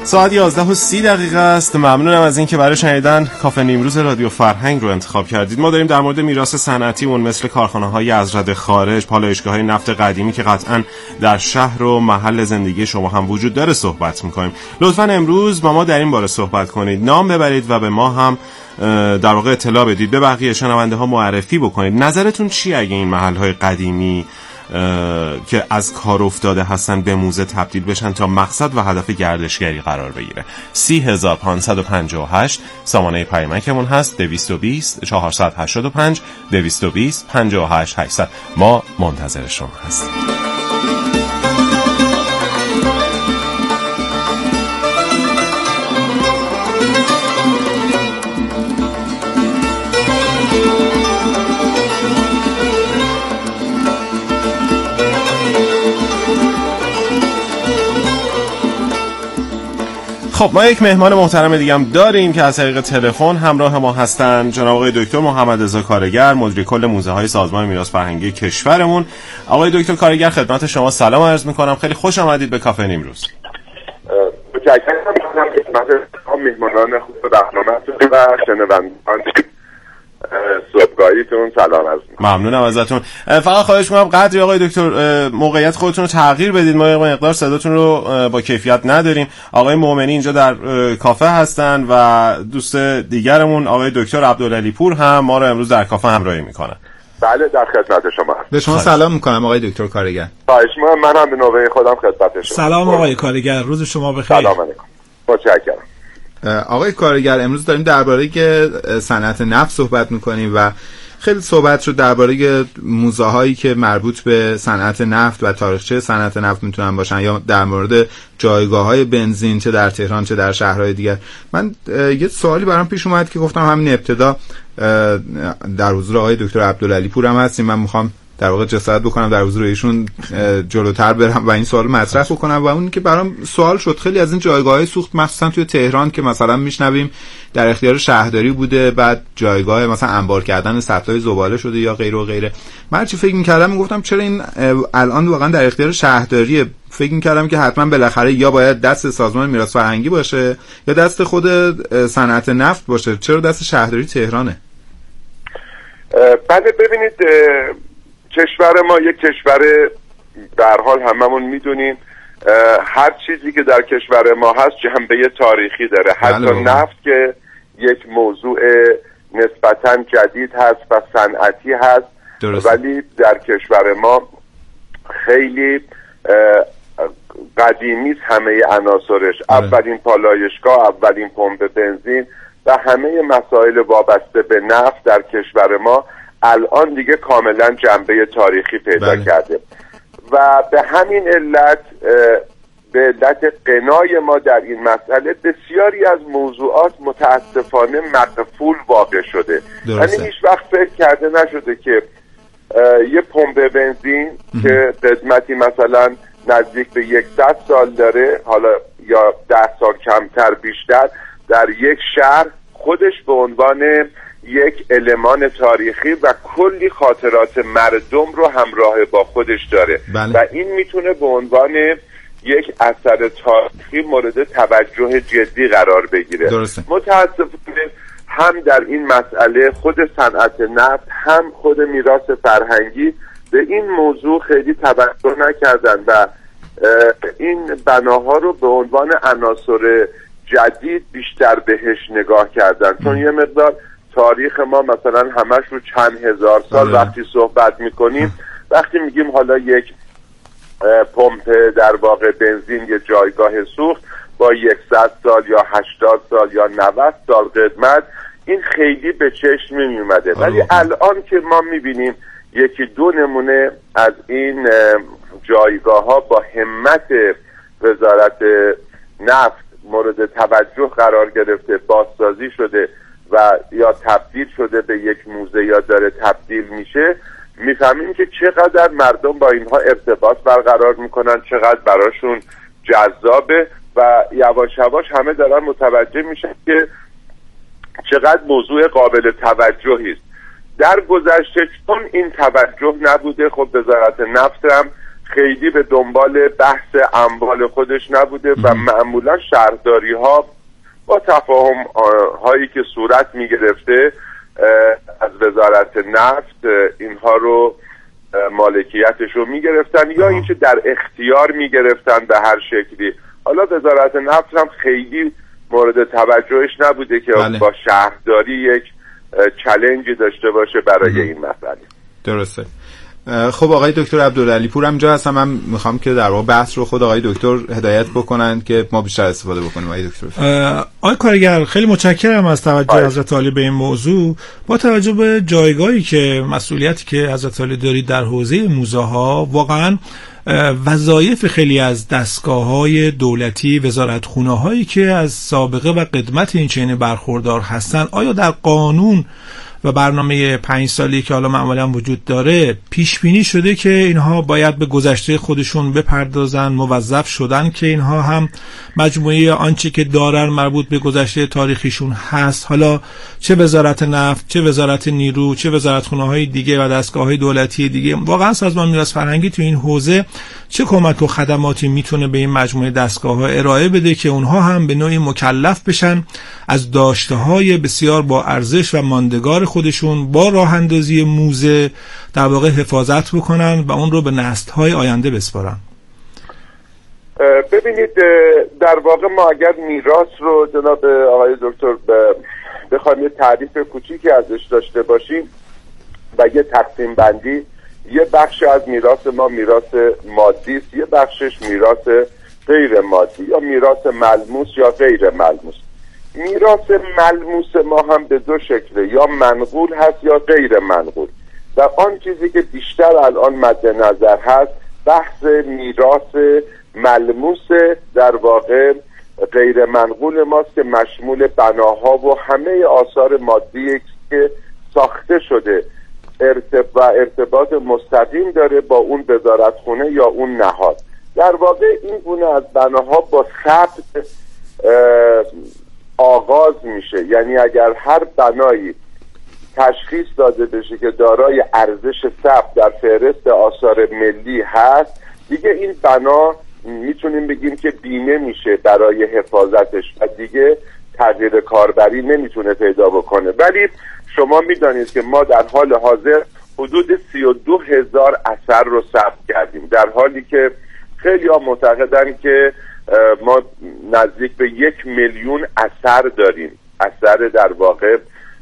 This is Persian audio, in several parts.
ساعت 11:30 است. ممنونم از اینکه برای شنیدن کافه نیمروز رادیو فرهنگ رو انتخاب کردید. ما داریم در مورد میراث صنعتیمون مثل کارخانه‌های از رد خارج، پالایشگاه‌های نفت قدیمی که قطعاً در شهر و محل زندگی شما هم وجود داره صحبت می‌کنیم. لطفاً امروز با ما در این باره صحبت کنید. نام ببرید و به ما هم در واقع اطلاع بدید. به بقیه شنونده‌ها معرفی بکنید. نظرتون چیه اگه این محل‌های قدیمی که از کار افتاده هستن به موزه تبدیل بشن تا مقصد و هدف گردشگری قرار بگیره؟ 30558 سامانه پیامکمون هست. 220 485 220 58 800. ما منتظر شما هستیم. خب ما یک مهمان محترم دیگه هم داریم که از طریق تلفن همراه ما هستن. جناب آقای دکتر محمد رضا کارگر، مدیر کل موزه های سازمان میراث فرهنگی کشورمون. آقای دکتر کارگر خدمت شما سلام عرض میکنم. خیلی خوش آمدید به کافه نیمروز. متشکرم خدمت مهمانان خوب برنامه‌تون و شنوندگان صبحگاهیتون سلام عرض میکنم. ممنونم ازتون. فقط خواهش میکنم قدری آقای دکتر موقعیت خودتون رو تغییر بدید. ما یه مقدار صداتون رو با کیفیت نداریم. آقای مومنی اینجا در کافه هستن و دوست دیگرمون آقای دکتر عبدالعلی پور هم ما رو امروز در کافه همراهی میکنن. بله در خدمت شما. به شما سلام میکنم آقای دکتر کارگر. خواهش میکنم. من هم به نوبه خودم خدمت شما. سلام آقای کارگر، روز شما بخیر. سلام علیکم. متشکرم. آقای کارگر، امروز داریم درباره صنعت نفت صحبت میکنیم و خیلی صحبت شد درباره موزه هایی که مربوط به صنعت نفت و تاریخچه صنعت نفت میتونن باشن یا در مورد جایگاه های بنزین چه در تهران چه در شهرهای دیگر. من یه سوالی برام پیش اومد که گفتم همین ابتدا در حضور آقای دکتر عبدالعلی پور هم هستیم. من میخوام در واقع جسارت بکنم در حضور ایشون جلوتر برم و این سوال مطرح بکنم و اون که برام سوال شد خیلی از این جایگاه‌های سوخت مخصوصا توی تهران که مثلا میشنویم در اختیار شهرداری بوده، بعد جایگاه مثلا انبار کردن سطل‌های زباله شده یا غیره و غیره. من چی فکر می‌کردم میگفتم چرا این الان واقعا در اختیار شهرداریه؟ فکر می‌کردم که حتما بالاخره یا باید دست سازمان میراث فرهنگی باشه یا دست خود صنعت نفت باشه. چرا دست شهرداری تهرانه؟ بله ببینید کشور ما یک کشور به هر حال هممون میدونیم هر چیزی که در کشور ما هست جنبه تاریخی داره. حتی نفت که یک موضوع نسبتاً جدید هست و صنعتی هست ولی در کشور ما خیلی قدیمی است همه عناصرش. اولین پالایشگاه، اولین پمپ بنزین و همه مسائل وابسته به نفت در کشور ما الان دیگه کاملا جنبه تاریخی پیدا کرده و به همین علت به علت قنای ما در این مسئله بسیاری از موضوعات متاسفانه مقفول واقع شده. یعنی هیچ وقت فکر کرده نشده که یه پمپ بنزین که قدمتی مثلا نزدیک به 100 سال داره، حالا یا 10 سال کمتر بیشتر، در یک شهر خودش به عنوان یک المان تاریخی و کلی خاطرات مردم رو همراه با خودش داره و این میتونه به عنوان یک اثر تاریخی مورد توجه جدی قرار بگیره. متاسفانه هم در این مسئله خود صنعت نفت هم خود میراث فرهنگی به این موضوع خیلی توجه نکردن و این بناها رو به عنوان عناصر جدید بیشتر بهش نگاه کردن. چون یه مقدار تاریخ ما مثلا همش رو چند هزار سال وقتی صحبت میکنیم، وقتی میگیم حالا یک پمپ در واقع بنزین یه جایگاه سوخت با 100 سال یا 80 سال یا 90 سال قدمت، این خیلی به چشم نمیومده. ولی الان که ما میبینیم یکی دو نمونه از این جایگاه ها با همت وزارت نفت مورد توجه قرار گرفته، بازسازی شده و یا تبدیل شده به یک موزه یا داره تبدیل میشه، میفهمیم که چقدر مردم با اینها ارتباط برقرار میکنن، چقدر براشون جذابه و یواش یواش همه دارن متوجه میشن که چقدر موضوع قابل توجهی است. در گذشته چون این توجه نبوده، خب وزارت نفت هم خیلی به دنبال بحث اموال خودش نبوده و معمولا شهرداری ها با تفاهم هایی که صورت می گرفته از وزارت نفت اینها رو مالکیتش رو می گرفتن یا اینکه در اختیار می گرفتن به هر شکلی. حالا وزارت نفت هم خیلی مورد توجهش نبوده که با شهرداری یک چالنجی داشته باشه برای این مسئله. درسته. خب آقای دکتر عبدالعلی پور هم اینجا هستم. من میخوام که در واقع بحث رو خود آقای دکتر هدایت بکنن که ما بیشتر استفاده بکنیم. آقای دکتر آقای کارگر خیلی متشکرم از توجه حضرت عالی به این موضوع. با توجه به جایگاهی که مسئولیتی که حضرت عالی دارید در حوزه موزه ها، واقعا وظایف خیلی از دستگاه‌های دولتی، وزارتخونه‌هایی که از سابقه و قدمت این چنین برخوردار هستن، آیا در قانون و برنامه 5 سالی که حالا معمولا وجود داره پیش بینی شده که اینها باید به گذشته خودشون بپردازن، موظف شدن که اینها هم مجموعه آنچه که دارن مربوط به گذشته تاریخیشون هست، حالا چه وزارت نفت، چه وزارت نیرو، چه وزارتخونه‌های دیگه و دستگاه‌های دولتی دیگه، واقعا سازمان میراث فرهنگی تو این حوزه چه کمک و خدماتی میتونه به این مجموعه دستگاه‌ها ارائه بده که اونها هم به نوعی مکلف بشن از داشته‌های بسیار با ارزش و ماندگار خودشون با راه اندازی موزه در واقع حفاظت بکنن و اون رو به نسل‌های آینده بسپارن؟ ببینید، در واقع ما اگر میراث رو جناب آقای دکتر بخوایم یه تعریف کوچیکی ازش داشته باشیم و یه تقسیم بندی، یه بخش از میراث ما میراث مادی است، یه بخشش میراث غیر مادی یا میراث ملموس یا غیر ملموس. میراث ملموس ما هم به دو شکله، یا منقول هست یا غیر منقول، و آن چیزی که بیشتر الان مد نظر هست بحث میراث ملموس، در واقع غیر منقول ماست که مشمول بناها و همه آثار مادی که ساخته شده و ارتباط مستقیم داره با اون وزارتخونه یا اون نهاد. در واقع این گونه از بناها با ثبت آغاز میشه، یعنی اگر هر بنایی تشخیص داده بشه که دارای ارزش ثبت در فهرست آثار ملی هست، دیگه این بنا میتونیم بگیم که بیمه میشه برای حفاظتش و دیگه تغییر کاربری نمیتونه پیدا بکنه. ولی شما میدانید که ما در حال حاضر حدود 32,000 اثر رو ثبت کردیم، در حالی که خیلی ها معتقدن که ما نزدیک به 1,000,000 اثر داریم، اثر در واقع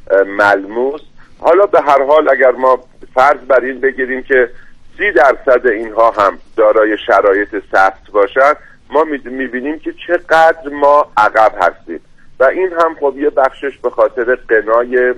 ملموس. حالا به هر حال اگر ما فرض بر این بگیریم که 30% اینها هم دارای شرایط ثبت باشن، ما میبینیم که چقدر ما عقب هستیم و این هم خب یه بخشش به خاطر غنای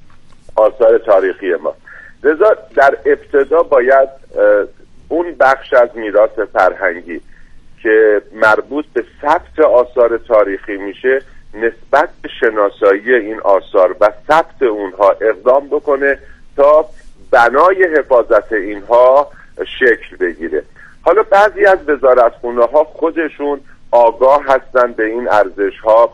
آثار تاریخی ما. لذا در ابتدا باید اون بخش از میراث فرهنگی که مربوط به ثبت آثار تاریخی میشه نسبت به شناسایی این آثار و ثبت اونها اقدام بکنه تا بنای حفاظت اینها شکل بگیره. حالا بعضی از وزارتخونه ها خودشون آگاه هستن به این ارزش ها،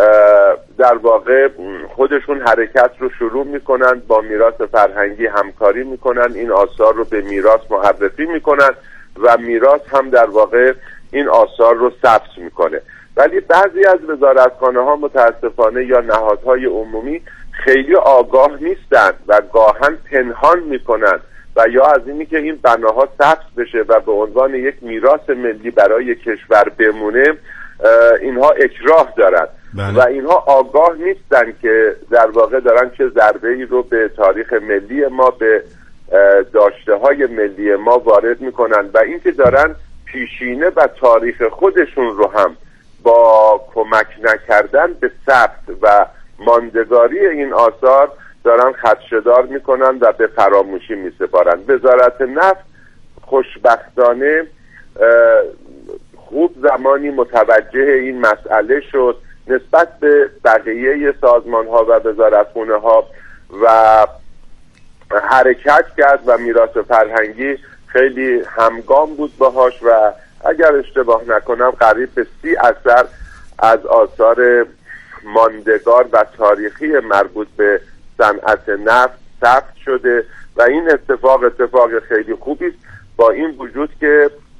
در واقع خودشون حرکت رو شروع میکنن، با میراث فرهنگی همکاری میکنن، این آثار رو به میراث معرفی میکنن و میراث هم در واقع این آثار رو ثبت میکنه. ولی بعضی از وزارتخانه ها متاسفانه یا نهادهای عمومی خیلی آگاه نیستن و گاهن پنهان میکنن و یا از اینی که این بناها ثبت بشه و به عنوان یک میراث ملی برای کشور بمونه اینها اکراه دارن. بله. و اینها آگاه نیستن که در واقع دارن چه ضربه‌ای رو به تاریخ ملی ما، به داشته های ملی ما وارد میکنن و اینکه دارن پیشینه و تاریخ خودشون رو هم با کمک نکردن به ثبت و ماندگاری این آثار دارن خدشه‌دار میکنن و به فراموشی میسپارن. وزارت نفت خوشبختانه خوب زمانی متوجه این مسئله شد نسبت به بقیه سازمان ها و وزارتخونه ها و حرکت کرد و میراث فرهنگی خیلی همگام بود باهاش و اگر اشتباه نکنم قریب به 30 اثر از آثار ماندگار و تاریخی مربوط به صنعت نفت ثبت شده و این اتفاق خیلی خوبی است، با این وجود که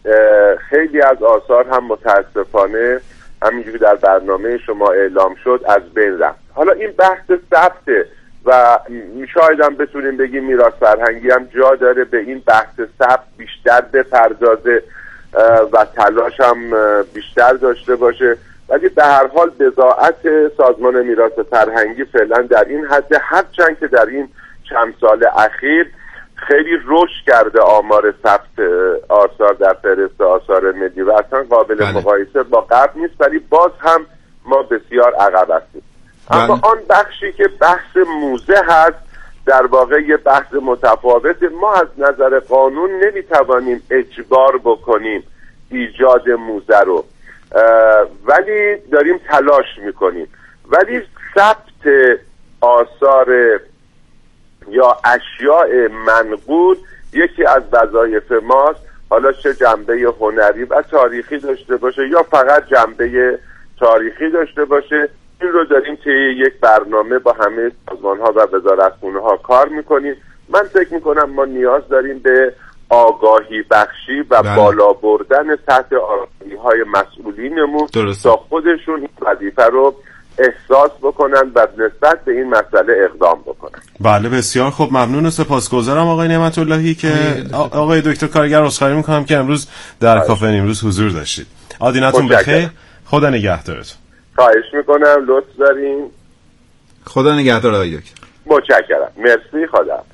خیلی از آثار هم متاسفانه همینجوری در برنامه شما اعلام شد از بین رفت. حالا این بحث ثبت و شاید هم بتونیم بگیم میراث فرهنگی هم جا داره به این بحث ثبت بیشتر بپردازه و تلاش هم بیشتر داشته باشه، ولی به هر حال بضاعت سازمان میراث فرهنگی فعلا در این حد، هرچند که در این چند سال اخیر خیلی رشد کرده آمار ثبت آثار در فهرست آثار ملی و اصلا قابل مقایسه با قبل نیست، ولی باز هم ما بسیار عقب هستیم. اما آن بخشی که بحث موزه هست در واقع یه بحث متفاوت. ما از نظر قانون نمیتوانیم اجبار بکنیم ایجاد موزه رو، ولی داریم تلاش میکنیم. ولی ثبت آثار یا اشیاء منقول یکی از وظایف ماست، حالا چه جنبه هنری و تاریخی داشته باشه یا فقط جنبه تاریخی داشته باشه. این رو داریم طی یک برنامه با همه سازمان‌ها و وزارتخونه‌ها کار میکنیم. من فکر میکنم ما نیاز داریم به آگاهی بخشی و بالا بردن سطح آگاهی‌های مسئولینمون تا خودشون این وظیفه رو احساس بکنن و نسبت به این مسئله اقدام بکنن. بله بسیار خوب، ممنون و سپاسگزارم آقای نعمت اللهی که آقای دکتر کارگر عذرخواهی میکنم که امروز در کافه نیمروز حضور داشتید. آدینتون بخیر، خدا نگهدارتون. خواهش میکنم، لطف دارین. خدا نگهدار آقای دکتر. متشکرم، مرسی، خدا.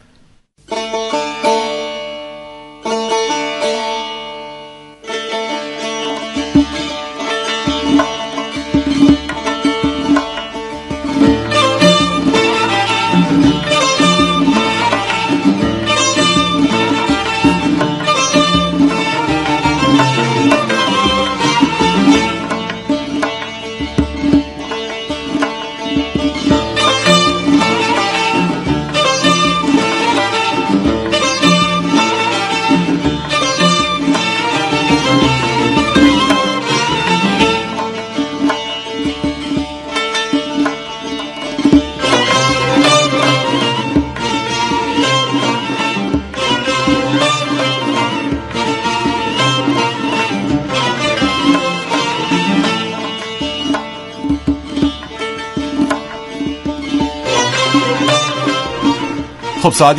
خب ساعت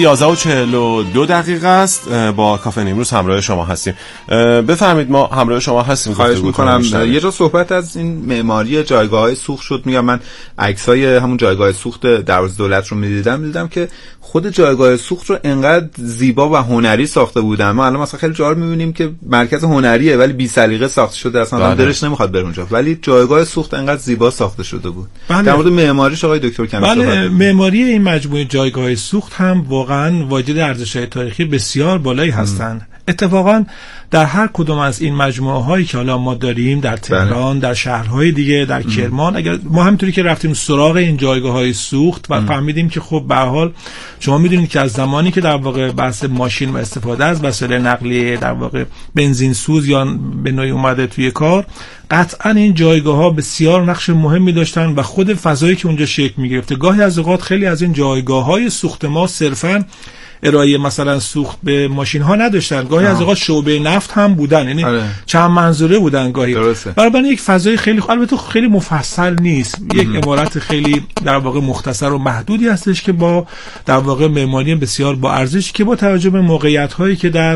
11:42 است. با کافه نیمروز همراه شما هستیم. بفرمایید، ما همراه شما هستیم. خواهش میکنم. یه جا صحبت از این معماری جایگاه‌های سوخت شد. میگم من عکسای همون جایگاه سوخت دروازه دولت رو میدیدم که خود جایگاه سوخت رو انقدر زیبا و هنری ساخته بودن. ما الان مثلا خیلی جا میبینیم که مرکز هنریه ولی بی سلیقه ساخته شده، اصلا دلش نمیخواد بره اونجا، ولی جایگاه سوخت انقدر زیبا ساخته شده بود. در مورد معماریش آقای دکتر کمی صحبت بله، معماری این مجموعه جایگاه سوخت هم واقعا واجد ارزش‌های تاریخی بسیار بالایی هستند. اتفاقا در هر کدوم از این مجموعه هایی که حالا ما داریم در تهران، در شهرهای دیگه، در کرمان، اگر ما همینطوری که رفتیم سراغ این جایگاه های سوخت و فهمیدیم که خب به هر حال شما میدونید که از زمانی که در واقع بحث ماشین و استفاده از وسایل نقلیه در واقع بنزین سوز یا به نوعی اومده توی کار، قطعا این جایگاه ها بسیار نقش مهمی داشتن و خود فضایی که اونجا شکل میگرفته. گاهی از اوقات خیلی از این جایگاه های سوخت ما صرفاً ارائه مثلا سوخت به ماشین ها نداشتن، گاهی از اوقات شعبه نفت هم بودن، یعنی چند منظوره بودن گاهی. بنابراین یک فضای خیلی البته خیلی مفصل نیست، یک عبارت خیلی در واقع مختصر و محدودی هستش که با در واقع معماری بسیار با ارزش که با توجه به موقعیت هایی که در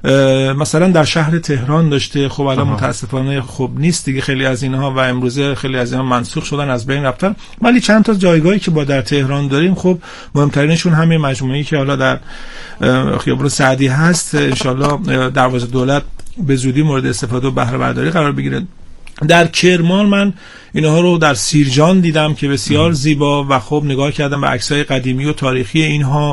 مثلا در شهر تهران داشته، خب الان متاسفانه خب نیست دیگه خیلی از اینها و امروزه خیلی از اینها منسوخ شدن، از بین رفتن، ولی چند تا جایگاهی که با در تهران داریم خب مهمترینشون همین مجموعه‌ای که حالا در خیابان سعدی هست، ان شاءالله دروازه دولت به زودی مورد استفاده و بهره برداری قرار بگیره. در کرمان من اینها رو در سیرجان دیدم که بسیار زیبا و خب نگاه کردم به عکس‌های قدیمی و تاریخی اینها.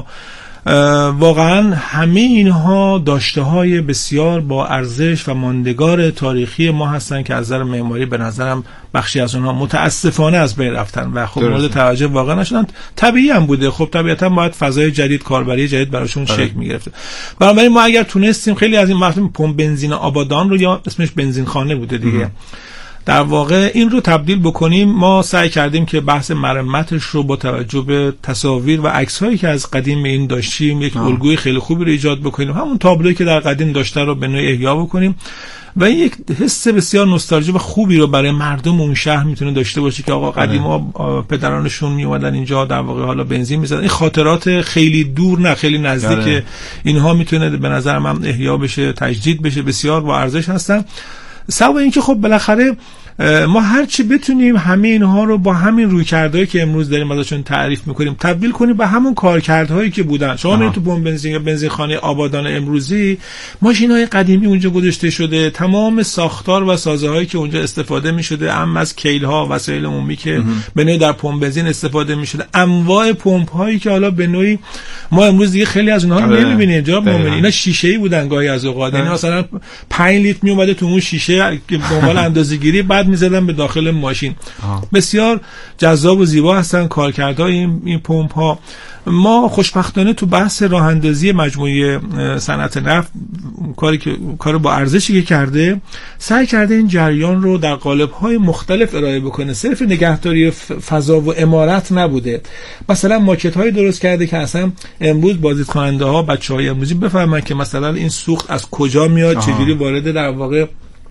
واقعا همه اینها داشته‌های بسیار با ارزش و ماندگار تاریخی ما هستن که از نظر معماری به نظرم بخشی از اونها متاسفانه از بین رفتن و خب مورد توجه واقعا نشدن. طبیعی هم بوده، خب طبیعتا باید فضای جدید، کاربری جدید براشون شکل می‌گرفت. بنابراین ما اگر تونستیم خیلی از این وقت پمپ بنزین آبادان رو، یا اسمش بنزینخانه بوده دیگه، در واقع این رو تبدیل بکنیم. ما سعی کردیم که بحث مرمتش رو با توجه به تصاویر و عکس‌هایی که از قدیم این داشتیم یک الگوی خیلی خوبی رو ایجاد بکنیم، همون تابلویی که در قدیم داشته رو به نوعی احیا بکنیم و این یک حس بسیار نوستالژی و خوبی رو برای مردم اون شهر میتونه داشته باشه که آقا قدیما پدرانشون میومدن اینجا در واقع حالا بنزین میزدن. این خاطرات خیلی دور نه خیلی نزدیک اینها میتونه به نظر من احیا بشه، تجدید بشه، بسیار با ارزش هستن. سوا اینکه خب بالاخره ما هر چی بتونیم همه اینها رو با همین رویکردهایی که امروز داریم ازشون تعریف میکنیم تبدیل کنیم به همون کارکردهایی که بودن. شما میرید تو پمپ بنزین یا بنزینخانه آبادان امروزی، ماشین‌های قدیمی اونجا گذاشته شده، تمام ساختار و سازه‌هایی که اونجا استفاده می‌شده، هم از کیل‌ها، وسایل عمومی که به نوعی در پمپ بنزین استفاده می‌شده، انواع پمپ‌هایی که حالا به نوعی ما امروز دیگه خیلی از اونها رو نمی‌بینیم. جناب مومنی اینا شیشه‌ای بودن گاهی از اوقات، یعنی مثلا 5 لیتر میومده تو اون شیشه که به عنوان اندازه‌گیری بعد می‌زدن به داخل ماشین. بسیار جذاب و زیبا هستن کارکردهای این پمپ ها. ما خوشبختانه تو بحث راه اندازی مجموعه صنعت نفت کار با ارزشی که کرده، سعی کرده این جریان رو در قالب‌های مختلف ارائه بکنه. صرف نگهداری فضا و عمارت نبوده. مثلا ماکت‌های درست کرده که اصلا امروز بازدیدکننده‌ها، بچه‌های امروزی بفهمن که مثلا این سوخت از کجا میاد، چجوری وارد در واقع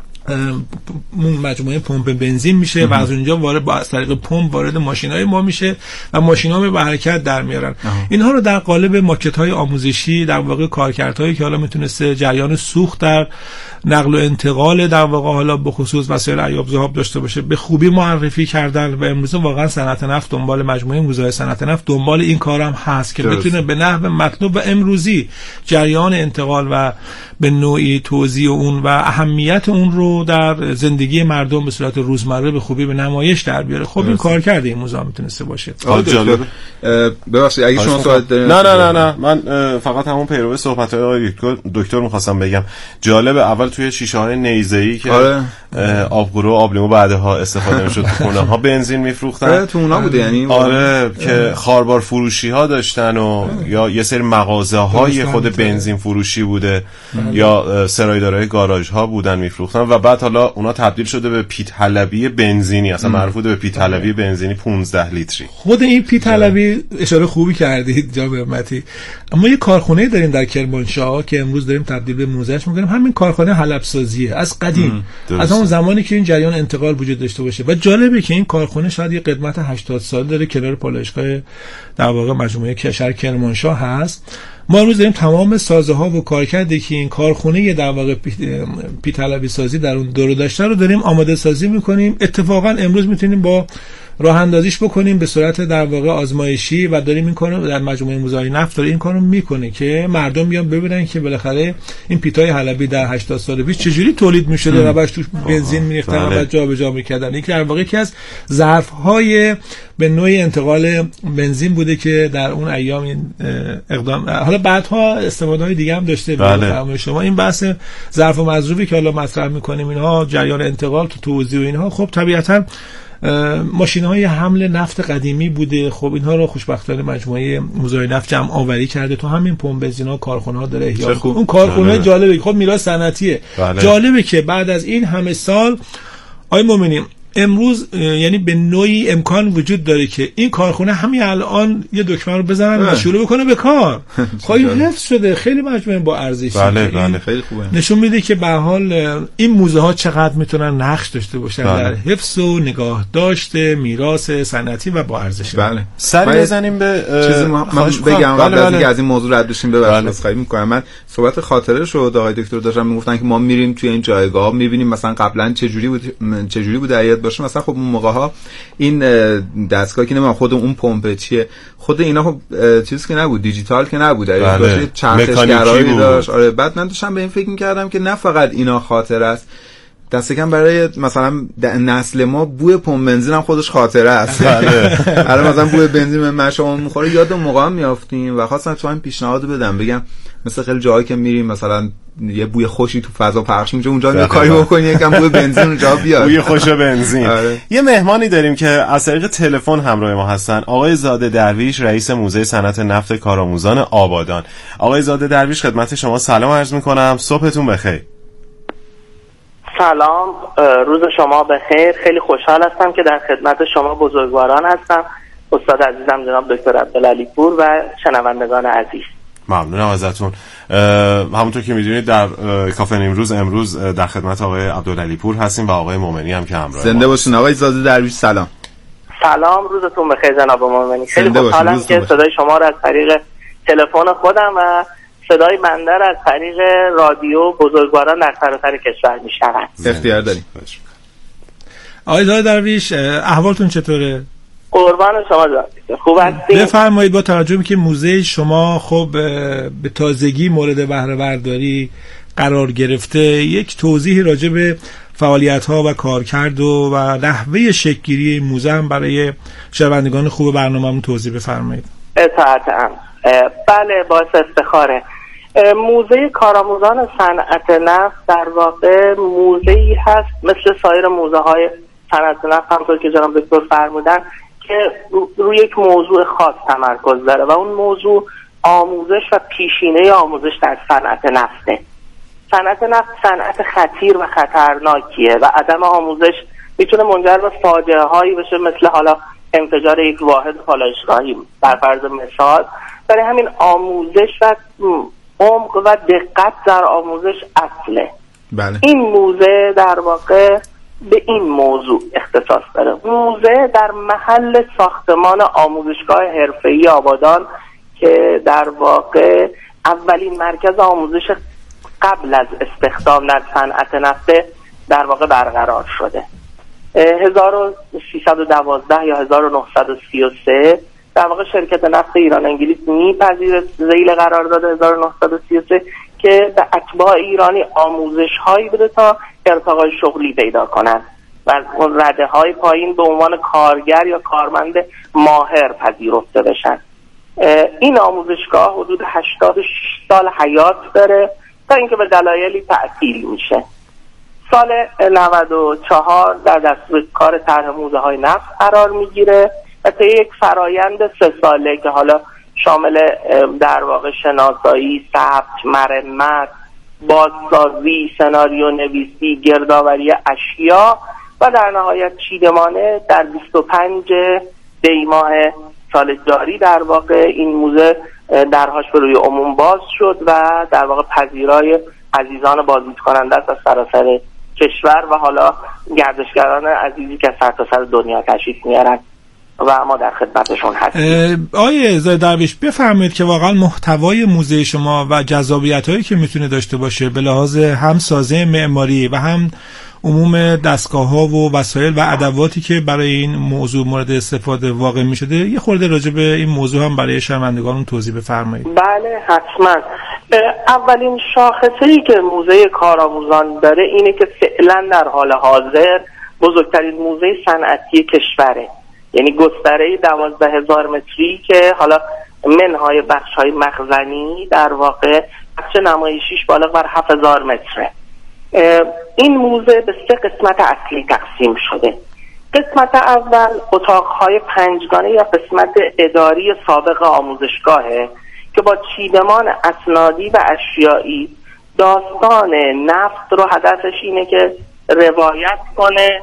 مجموعه پمپ بنزین میشه و از اونجا وارد از طریق پمپ وارد ماشینای ما میشه و ماشینا به حرکت در میارن. اینها رو در قالب ماکت‌های آموزشی در واقع کارکردهایی که حالا میتونسته جریان سوخت در نقل و انتقال در واقع حالا به خصوص وسایل ایاب ذهاب داشته باشه به خوبی معرفی کردن و امروز واقعا صنعت نفت دنبال مجموعه موزه صنعت نفت دنبال این کارم هست که بتونه به نحو مطلوب و امروزی جریان انتقال و به نوعی توزیع اون و اهمیت اون رو در زندگی مردم به صورت روزمره به خوبی به نمایش در بیاره. خب این کار کرده این موزه میتونسته باشه. جالب. ببخشید اگه شما سوال دارید. نه من فقط همون پیرو صحبت‌های آقای دکتر می‌خواستم بگم. جالب، اول توی شیشه‌های نیزه‌ای که آبگورو و آبلیمو بعدها استفاده می‌شد تو خونه‌ها بنزین می‌فروختن. تو اونا بوده یعنی که خاربار فروشی‌ها داشتن و یا یه سری مغازه‌های خود بنزین فروشی بوده یا سرایدارای گاراژها بودن می‌فروختن و بعد حالا اونا تبدیل شده به پیت حلبی بنزینی، اصلا معروف بوده به پیت حلبی بنزینی 15 لیتری. خود این پیت حلبی اشاره خوبی کردید جناب حرمتی. اما یه کارخونه داریم در کرمانشاه که امروز داریم تبدیل به موزهش می‌کنیم، همین کارخانه حلب سازیه از قدیم، از اون زمانی که این جریان انتقال وجود داشته باشه. و جالبه که این کارخانه شاید یه قدمت 80 سال داره، کنار پالایشگاه در واقع مجموعه شهر کرمانشاه هست. ما امروز داریم تمام سازه‌ها و کارکردی که این کارخونه در واقع پیت حلبی سازی در اون دور داشته رو داریم آماده سازی می‌کنیم. اتفاقا امروز می‌تونیم با راه اندازیش بکنیم به صورت در واقع آزمایشی و داریم این کارو در مجموعه موزه‌های نفت داره این کارو میکنه که مردم بیان ببینن که بالاخره این پیتای حلبی در 80 سال پیش چجوری تولید می‌شده و بعد توش بنزین می‌ریختن و بعد جابجا می‌کردن. این در واقع یکی از ظرف‌های به نوعی انتقال بنزین بوده که در اون ایام این اقدام حالا بعدها استفاده‌های دیگه هم داشته. بله. شما این بحث ظرف و مظروفی که حالا مطرح می‌کنیم اینها جریان انتقال تو توزیع و اینها خب طبیعتاً ماشین‌های حمل نفت قدیمی بوده. خب اینها رو خوشبختانه مجموعه موزه نفت جمع آوری کرده تو همین پمپ بنزینا کارخونه‌ها داره احیا. اون کارخونه جالبه، خب میراث صنعتیه. جالبه که بعد از این همه سال آقای مومنی امروز یعنی به نوعی امکان وجود داره که این کارخونه همین الان یه دکمه رو بزنن و شروع بکنه به کار. خواهی حفظ شده، خیلی مجموعه با ارزشی. بله خیلی خوبه. نشون میده که به حال این موزه ها چقدر میتونن نقش داشته باشن در حفظ و نگاه داشته میراث صنعتی و با ارزش. بله. سری بزنیم به چیزی من بگم قبل از اینکه از این موضوع رد بشیم ببخشید خواهی میکنم. من صحبت خاطره شو آقای دکتر داشتم میگفتن که ما میریم توی این جایگاه میبینیم مثلا قبلا چجوری بود باشه. مثلا خب اون موقع ها این دستگاهی که نمیدونم خود اون پمپ چیه خود اینا خب چیز که نبود، دیجیتال که نبود، داشت چرخشگرایی داشت. آره بعد من داشتم به این فکر می‌کردم که نه فقط اینا خاطره است، دست کم برای مثلا نسل ما بوی پمپ بنزین هم خودش خاطره است. آره مثلا بوی بنزین به مشامون میخوره، یاد اون موقع میافتیم و خواستم تو این پیشنهاد بدم بگم مثلا خیلی جایی که میریم مثلا یه بوی خوشی تو فضا پخش میشه اونجا یه کاری بکنی یکم بوی بنزین اونجا بیاد، بوی خوش بنزین. یه مهمانی داریم که از طریق تلفن همراه ما هستن، آقای زاده درویش رئیس موزه صنعت نفت کارآموزان آبادان. آقای زاده درویش خدمت شما سلام عرض میکنم، صبحتون بخیر. سلام، روز شما بخیر. خیلی خوشحال هستم که در خدمت شما بزرگواران هستم، استاد عزیزم جناب دکتر عبدالعلی پور و شنوندگان عزیز. ممنونم ازتون. همونطور که میدونید در کافه نیمروز امروز در خدمت آقای عبدالعلی پور هستیم و آقای مومنی هم که همراه زنده باشین. آقای زاده درویش سلام. سلام، روزتون بخیر جناب مومنی. خیلی خوشحالم که صدای شما رو از طریق تلفن خودم و صدای بنده رو از طریق رادیو بزرگواران در سراسر کشور میشنوم. اختیار داریم. آقای زاده درویش، احوالتون چطوره؟ قربان شما جان. خوب هستید؟ بفرمایید. با توجه به که موزه شما خب به تازگی مورد بهره برداری قرار گرفته، یک توضیحی راجع به فعالیت‌ها و کارکرد و نحوه شکل‌گیری موزه هم برای شنوندگان خوب برنامه‌مون توضیح بفرمایید. اطاعتم. بله، باعث افتخاره. موزه کارآموزان صنعت نفت در واقع موزه‌ای هست مثل سایر موزه‌های صنعت نفت، همونطور که جناب دکتر فرمودن، که روی یک موضوع خاص تمرکز داره و اون موضوع آموزش و پیشینه آموزش در صنعت نفته. صنعت نفت صنعت خطیر و خطرناکیه و عدم آموزش میتونه منجر به فاجعه هایی بشه، مثل حالا انفجار یک واحد پالایشگاهی بر فرض مثال. برای همین آموزش و عمق و دقت در آموزش اصله. بله. این موزه در واقع به این موضوع اختصاص داره. موزه در محل ساختمان آموزشگاه حرفه‌ای آبادان که در واقع اولین مرکز آموزش قبل از استخدام در صنعت نفت در واقع برقرار شده. 1312 یا 1933 در واقع شرکت نفت ایران انگلیس میپذیره ذیل قرار داده 1933 که به اتباع ایرانی آموزش هایی بده تا ارتقای شغلی پیدا کنند و اون رده های پایین به عنوان کارگر یا کارمند ماهر پذیرفته بشن. این آموزشگاه حدود 86 سال حیات داره تا اینکه به دلایلی تعطیل میشه. سال 94 در دستور کار طرح موزه های نفت قرار میگیره و طی یک فرایند 3 ساله که حالا شامل در واقع شناسایی، ثبت، مرمت، بازسازی، سناریو نویسی، گردآوری اشیا و در نهایت چیدمانه در 25 دی ماه سال جاری در واقع این موزه درهاش به روی عموم باز شد و در واقع پذیرای عزیزان بازدید کننده است از سراسر کشور و حالا گردشگران عزیزی که سرتاسر دنیا تشریف میارن و ما در خدمتشون هستیم. آقای زاده درویش، بفرمایید که واقعا محتوای موزه شما و جذابیت‌هایی که میتونه داشته باشه به لحاظ هم سازه معماری و هم عموم دستگاه‌ها و وسایل و ادواتی که برای این موضوع مورد استفاده واقع می‌شده، یه خورده راجع به این موضوع هم برای شنوندگان توضیح بفرمایید. بله حتما. اولین شاخصه‌ای که موزه کارآموزان داره اینه که فعلا در حال حاضر بزرگترین موزه صنعتی کشوره، یعنی گستره 12,000 متری که حالا منهای بخش‌های مخزنی در واقع بخش نمایشیش بالغ بر 7,000 متره. این موزه به 3 قسمت اصلی تقسیم شده. قسمت اول اتاق‌های 5گانه یا قسمت اداری سابق آموزشگاهه که با چیدمان اسنادی و اشیایی داستان نفت رو هدفش اینه که روایت کنه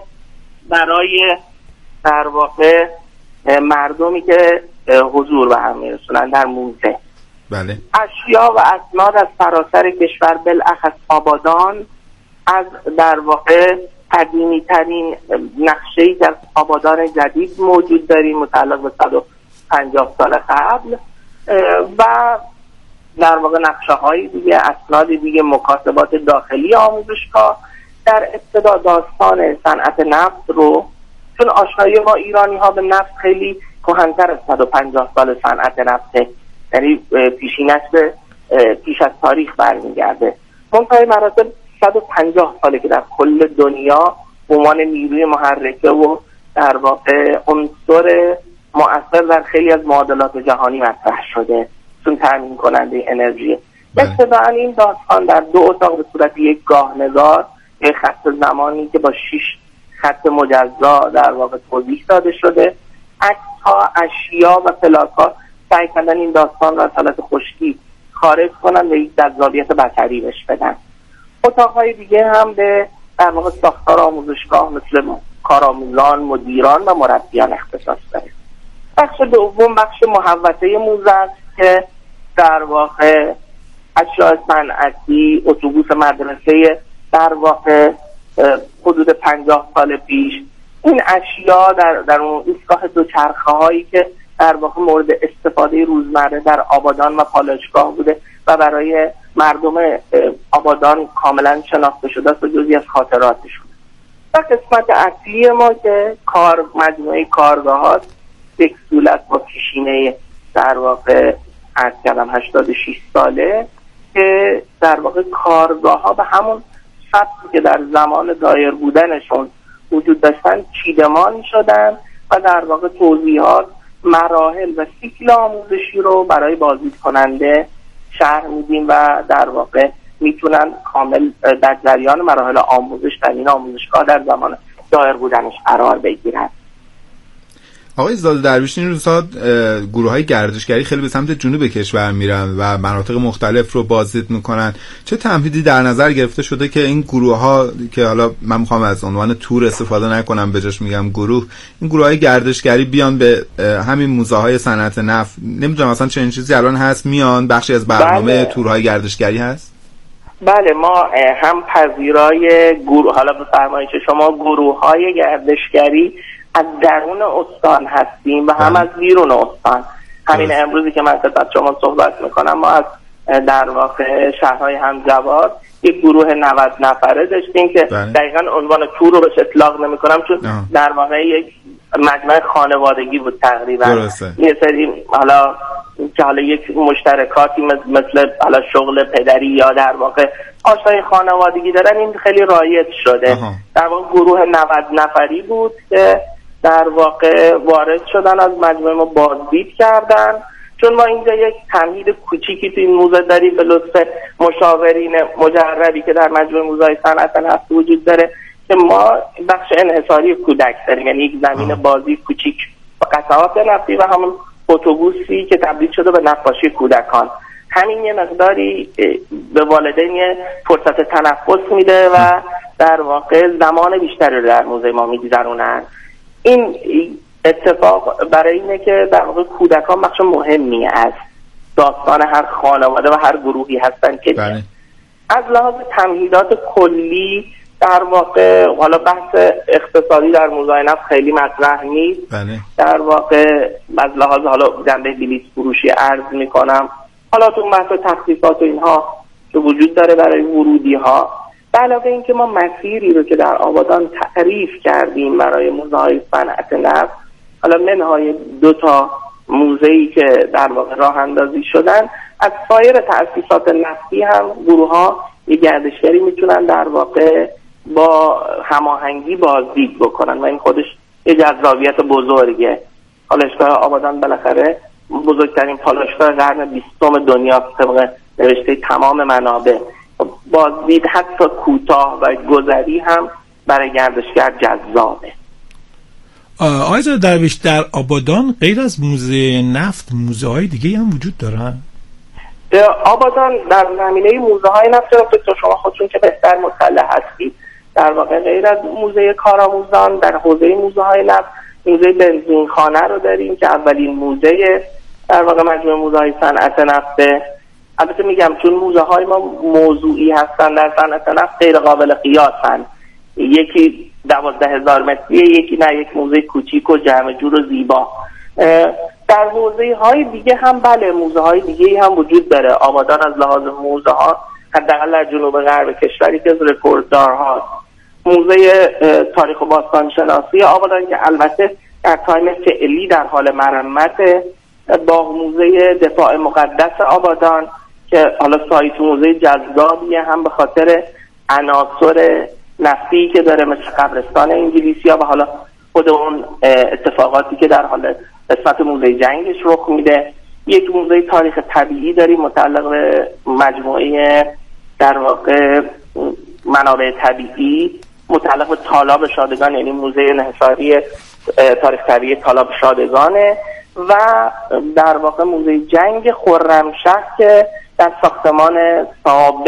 برای در واقع مردمی که حضور به هم میرسونن در موزه. بله. اشیا و اسناد از سراسر کشور بالاخص آبادان از در واقع قدیمی ترین نقشه‌ای که از آبادان جدید موجود داریم متعلق به 150 سال قبل و در واقع نقشه های دیگه، اسناد دیگه، مکاتبات داخلی آموزشگاه. در ابتدا داستان صنعت نفت رو، چون آشنایی ما ایرانی ها به نفت خیلی کهن‌تر از 150 سال صنعت نفته، یعنی پیشینش به پیش از تاریخ برمیگرده. منتهای مراتب 150 ساله که در کل دنیا به عنوان نیروی محرکه و در واقع عنصر مؤثر در خیلی از معادلات جهانی مطرح شده، چون تامین کننده انرژی. ابتداً این داستان در 2 اتاق به صورت یک گاهنگار، یک خط زمانی که با 6 خط مجزا در واقع توضیح داده شده، عکس‌ها، اشیا و پلاک‌ها سعی کردن این داستان را از حالت خشکی خارج کنن و یک جذابیت بصری بهش بدن. اتاق‌های دیگه هم به در واقع ساختار آموزشگاه مثل کارآموزان، مدیران و مربیان اختصاص داره. بخش دوم بخش محوطه موزه است که در واقع اشیاء صنعتی، اتوبوس مدرسه در واقع حدود 50 سال پیش، این اشیاء در اون ایستگاه دوچرخه هایی که در واقع مورد استفاده روزمره در آبادان و پالایشگاه بوده و برای مردم آبادان کاملا شناخته شده است و جزئی از خاطراتشون. و قسمت اصلی ما که مجموعه کارگاه هاست، یک صورت با پیشینه در واقع عرض کردم 86 ساله که در واقع کارگاه ها به همون سبکی که در زمان دایر بودنشون وجود داشتن چیدمان شدن و در واقع توضیحات، مراحل و سیکل آموزشی رو برای بازدید کننده شرح میدیم و در واقع میتونن کامل در جریان مراحل آموزش در این آموزشگاه در زمان دایر بودنش قرار بگیرن. آقای زاده درویش، این روزها گروه‌های گردشگری خیلی به سمت جنوب کشور میرن و مناطق مختلف رو بازدید میکنن. چه تمهیدی در نظر گرفته شده که این گروه‌ها که حالا من میخوام از عنوان تور استفاده نکنم، بجاش میگم گروه، این گروه‌های گردشگری بیان به همین موزه‌های صنعت نفت؟ نمیدونم اصلا چه چیزی الان هست میان، بخشی از برنامه تورهای گردشگری هست؟ بله، ما هم پذیرای گروه، حالا به فرمایش شما، گروه‌های گردشگری از درون استان هستیم و هم از بیرون استان. همین امروزی که من خدمت شما صحبت میکنم، ما از در واقع شهرهای همجوار یک گروه 90 نفره داشتیم که دقیقاً عنوان تور رو بهش اطلاق نمیکنم چون در واقع یک مجمع خانوادگی بود تقریبا. یه سری حالا که حالا یک مشترکاتی مثل حالا شغل پدری یا در واقع آشنای خانوادگی دارن، این خیلی رایج شده. در واقع گروه 90 نفری بود که در واقع وارد شدن، از مجموعه ما بازدید کردن. چون ما اینجا یک تمهید کوچیکی تو این موزه داریم به لطف مشاورین مجربی که در مجموعه موزه‌های صنعت نفت وجود داره که ما بخش انحصاری کودک داریم، یعنی یک زمین بازی کوچیک و قطعات نفتی و همون اتوبوسی که تبدیل شده به نقاشی کودکان. همین یه مقداری به والدین فرصت تنفس میده و در واقع زمان بیشتری رو در موزه ما میگذرونن. این اتفاق برای اینه که در واقع کودکان بخش مهمی از داستان هر خانواده و هر گروهی هستن که از لحاظ تمهیدات کلی در واقع حالا بحث اقتصادی در موزه نفت خیلی مطرح نیست. در واقع از لحاظ حالا جنبه بلیط فروشی عرض میکنم، حالا تو بحث تخفیفات و اینها که وجود داره برای ورودی ها، به علاوه این که ما مسیری رو که در آبادان تعریف کردیم برای موزه‌های صنعت نفت، حالا منهای 2 موزه‌ای که در واقع راه اندازی شدن، از سایر تأسیسات نفتی هم گروه‌ها یه گردشگری میتونن در واقع با هماهنگی بازدید بکنن و این خودش یه جذابیت بزرگه. پالایشگاه آبادان بالاخره بزرگترین پالایشگاه قرن 20 دنیا طبق نوشته تمام منابع. بازدید حتی کوتاه و گذری هم برای گردشگر جذابه. آقای زاده درویش، در آبادان غیر از موزه نفت موزه های دیگه هم وجود دارن؟ آبادان در زمینه موزه های نفت که شما خودتون که بهتر مطلع هستید، در واقع غیر از موزه کارآموزان در حوزه موزه های نفت موزه بنزینخانه رو داریم که اولین موزه در واقع مجموعه موزه های صنعت نفته. البته میگم چون موزه های ما موضوعی هستن در صنعت نفت غیر قابل قیاسن، یکی 12,000 متریه، یکی نه یک موزه کوچیک و جمع جور و زیبا. در حوزه های دیگه هم بله موزه های دیگه هم وجود داره. آبادان از لحاظ موزه ها حداقل در جنوب غرب کشوری که از رکورددارهاست. موزه تاریخ و باستان شناسی آبادان که البته در تایم فعلی در حال مرمت، با موزه دفاع مقدس آبادان که حالا سایت موزه جذابیه هم به خاطر عناصر نفتی که داره مثل قبرستان انگلیسی‌ها و حالا خود اون اتفاقاتی که در حال قسمت موزه جنگش رخ میده. یک موزه تاریخ طبیعی داریم متعلق به مجموعه در واقع منابع طبیعی متعلق به تالاب شادگان، یعنی موزه انحصاری تاریخ طبیعی تالاب شادگانه، و در واقع موزه جنگ خرمشهر که در ساختمان سابق